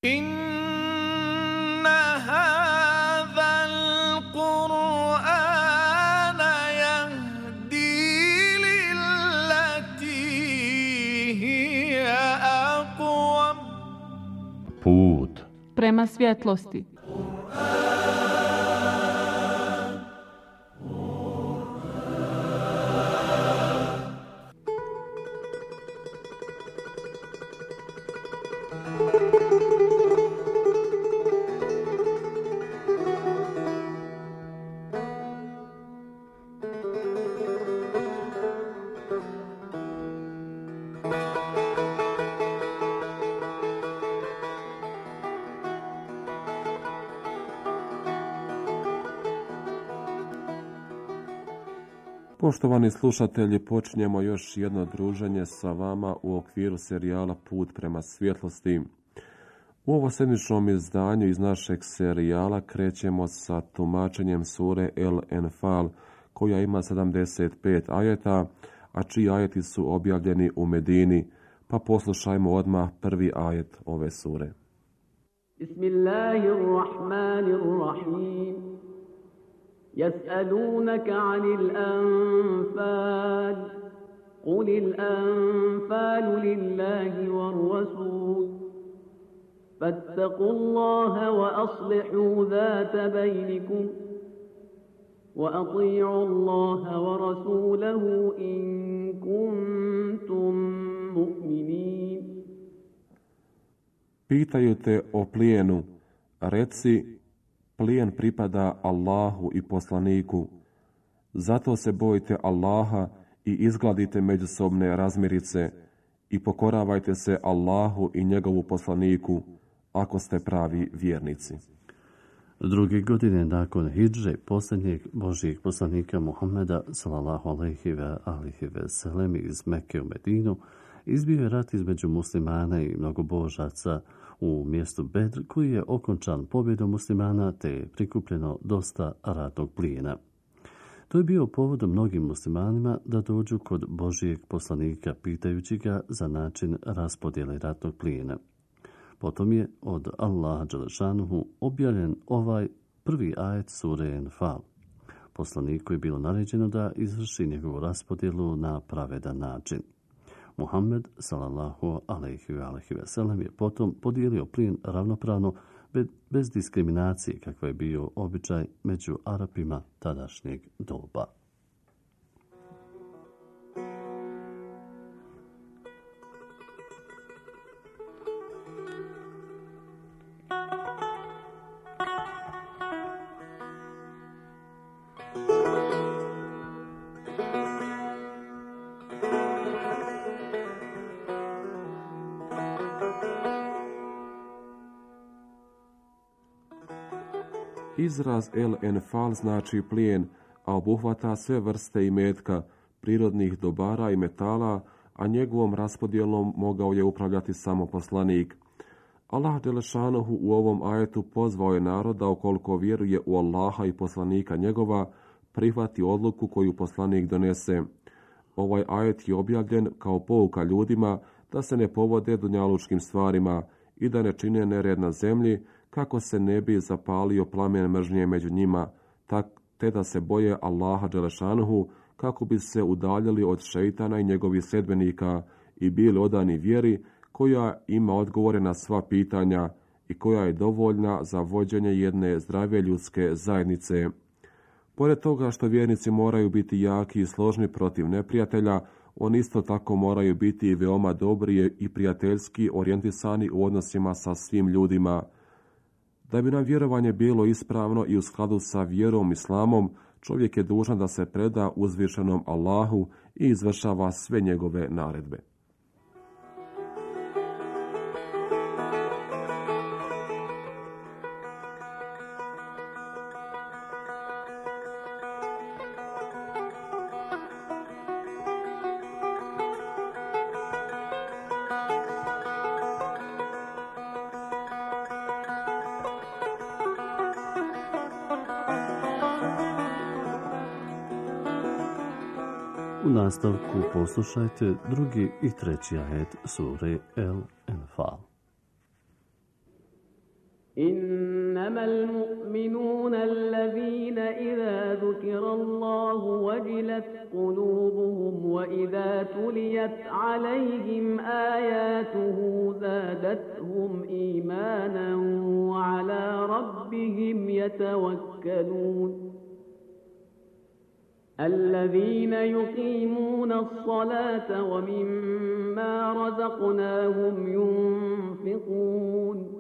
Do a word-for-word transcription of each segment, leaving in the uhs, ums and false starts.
Inna hadha al-Qur'ana yahdi lillati hiya aqwam. Put prema svjetlosti. Poštovani slušatelji, počinjemo još jedno druženje sa vama u okviru serijala Put prema svjetlosti. U ovo sedmičnom izdanju iz našeg serijala krećemo sa tumačenjem sure El Enfal, koja ima sedamdeset pet ajeta, a čiji ajeti su objavljeni u Medini. Pa poslušajmo odmah prvi ajet ove sure. Bismillahirrahmanirrahim. يسألونك عن الأنفال قل الأنفال لله والرسول فاتقوا الله وأصلحوا ذات بينكم وأطيعوا الله ورسوله إن كنتم مؤمنين. Pitaju te o plijenu, reci: plijen pripada Allahu i poslaniku. Zato se bojite Allaha i izgladite međusobne razmirice i pokoravajte se Allahu i njegovu poslaniku, ako ste pravi vjernici. Druge godine nakon hidže posljednjeg Božijeg poslanika Muhammeda sallallahu alejhi ve alihi ve sellem iz Mekke u Medinu, izbio je rat između muslimana i mnogobožaca u mjestu Bedr, koji je okončan pobjedom muslimana, te je prikupljeno dosta ratnog plijena. To je bio povod mnogim muslimanima da dođu kod Božijeg poslanika pitajući ga za način raspodjele ratnog plijena. Potom je od Allaha dželešanuhu objavljen ovaj prvi ajet sure Enfal. Poslaniku je bilo naređeno da izvrši njegovu raspodjelu na pravedan način. Muhammed sallallahu alejhi ve sellem je potom podijelio plijen ravnopravno, bez diskriminacije, kakva je bio običaj među Arapima tadašnjeg doba. Izraz El Enfal znači plijen, a obuhvata sve vrste imetka, prirodnih dobara i metala, a njegovom raspodjelom mogao je upravljati samo poslanik. Allah dželešanohu u ovom ajetu pozvao je narod da ukoliko vjeruje u Allaha i poslanika njegova, prihvati odluku koju poslanik donese. Ovaj ajet je objavljen kao pouka ljudima da se ne povode dunjalučkim stvarima i da ne čine nered na zemlji, kako se ne bi zapalio plamen mržnje među njima, tak, te da se boje Allaha dželešanuhu, kako bi se udaljili od šeitana i njegovih sljedbenika i bili odani vjeri, koja ima odgovore na sva pitanja i koja je dovoljna za vođenje jedne zdrave ljudske zajednice. Pored toga što vjernici moraju biti jaki i složni protiv neprijatelja, oni isto tako moraju biti veoma dobri i prijateljski orijentisani u odnosima sa svim ljudima. Da bi nam vjerovanje bilo ispravno i u skladu sa vjerom islamom, čovjek je dužan da se preda uzvišenom Allahu i izvršava sve njegove naredbe. U nastavku poslušajte drugi i treći ajet sure El Enfal. إنما المؤمنون الذين إذا ذكر الله وجلت قلوبهم وإذا تليت عليهم آياته زادتهم إيمانا وعلى ربهم يتوكلون الذين يقيمون الصلاة ومما رزقناهم ينفقون.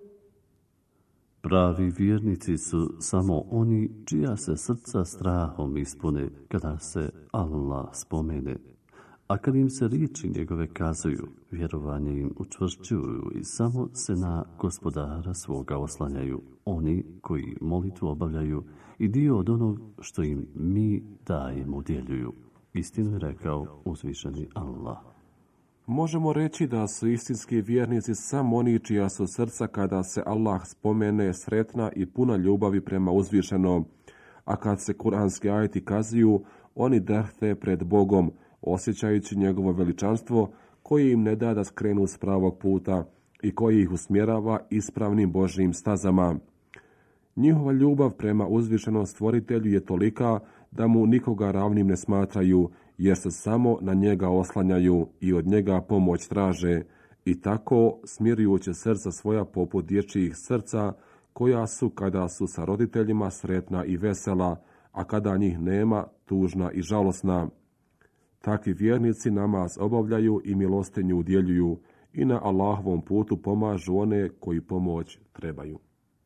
Pravi vjernici su samo oni čija se srca strahom ispune kada se Allah spomene, a kad im se riječi njegove kazuju, vjerovanje im učvršćuju i samo se na Gospodara svoga oslanjaju, oni koji molitvu obavljaju i dio od onog što im mi dajemo udjeljuju. Istinu je rekao uzvišeni Allah. Možemo reći da su istinski vjernici samo oni čija su srca kada se Allah spomene sretna i puna ljubavi prema uzvišenom, a kad se kuranski ajeti kazuju, oni drhte pred Bogom, osjećajući njegovo veličanstvo koje im ne da da skrenu s pravog puta i koji ih usmjerava ispravnim Božjim stazama. Njihova ljubav prema uzvišenom stvoritelju je tolika da mu nikoga ravnim ne smatraju, jer se samo na njega oslanjaju i od njega pomoć traže, i tako smirujući srca svoja poput dječjih srca, koja su kada su sa roditeljima sretna i vesela, a kada njih nema tužna i žalosna. Takvi vjernici namaz obavljaju i milostinju udjeljuju i na Allahovom putu pomažu one koji pomoć trebaju.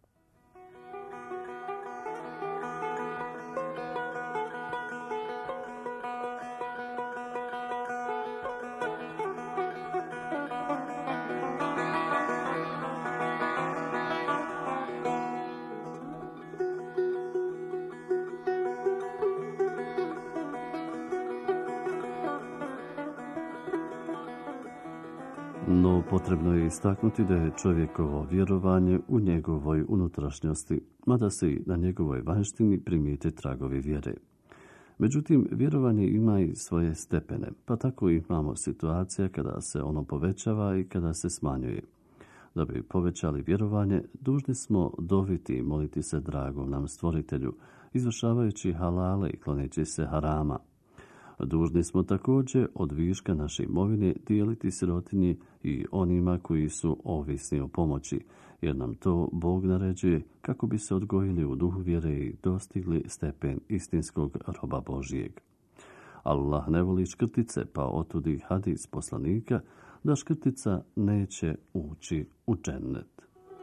No, potrebno je istaknuti da je čovjekovo vjerovanje u njegovoj unutrašnjosti, mada se i na njegovoj vanjštini primijete tragovi vjere. Međutim, vjerovanje ima i svoje stepene, pa tako imamo situacija kada se ono povećava i kada se smanjuje. Da bi povećali vjerovanje, dužni smo doviti i moliti se dragom nam stvoritelju, izvršavajući halale i kloneći se harama. Dužni smo također od viška naše imovine dijeliti sirotinji i onima koji su ovisni o pomoći, jer nam to Bog naređuje kako bi se odgojili u duhu vjere i dostigli stepen istinskog roba Božijeg. Allah ne voli škrtice, pa otudi hadis poslanika da škrtica neće ući u džennet.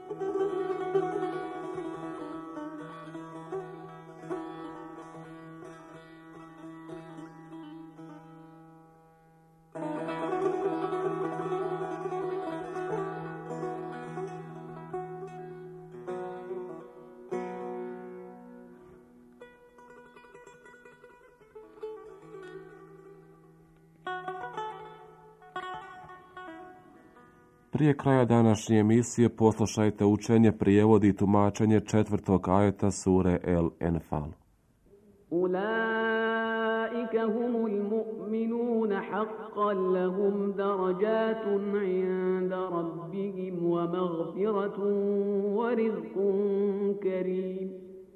Prije kraja današnje emisije poslušajte učenje, prijevod i tumačenje četvrtog ajeta sure El Enfal. Ulaika humul mu'minuna haqqan lahum darajatun inda rabbihim wa maghfiratun wa rizqun karim.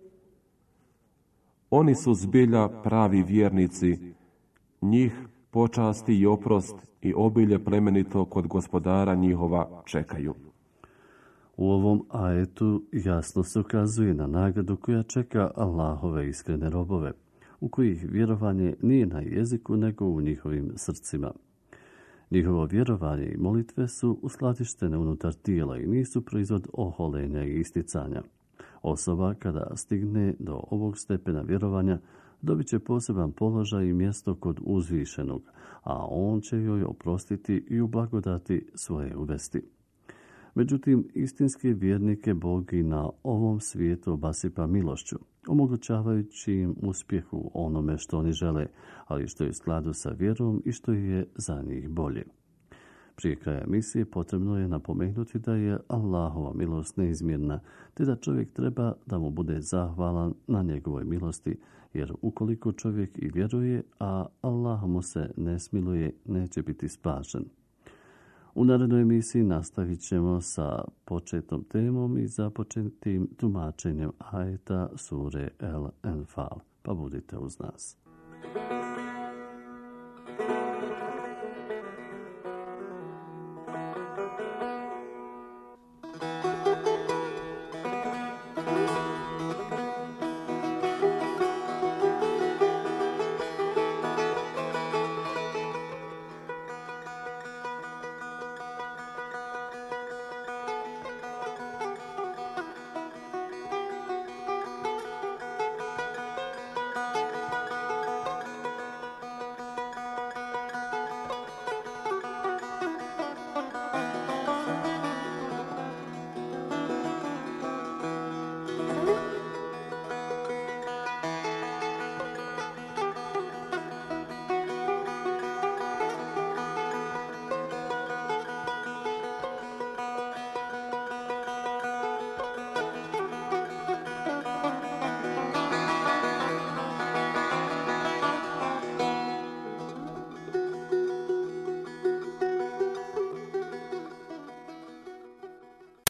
Oni su zbilja pravi vjernici, njih počasti i oprost i obilje plemenito kod Gospodara njihova čekaju. U ovom ajetu jasno se ukazuje na nagradu koja čeka Allahove iskrene robove, u kojih vjerovanje nije na jeziku nego u njihovim srcima. Njihovo vjerovanje i molitve su uskladištene unutar tijela i nisu proizvod oholenja i isticanja. Osoba kada stigne do ovog stepena vjerovanja dobit će poseban položaj i mjesto kod uzvišenog, a on će joj oprostiti i u blagodati svoje uvesti. Međutim, istinske vjernike Bog i na ovom svijetu obasipa milošću, omogućavajući im uspjeh u onome što oni žele, ali što je u skladu sa vjerom i što je za njih bolje. Prije kraja emisije potrebno je napomenuti da je Allahova milost neizmjerna, te da čovjek treba da mu bude zahvalan na njegovoj milosti, jer ukoliko čovjek i vjeruje, a Allah mu se ne smiluje, neće biti spašen. U narednoj emisiji nastavit ćemo sa početnom temom i započetim tumačenjem ajeta sure El Enfal. Pa budite uz nas.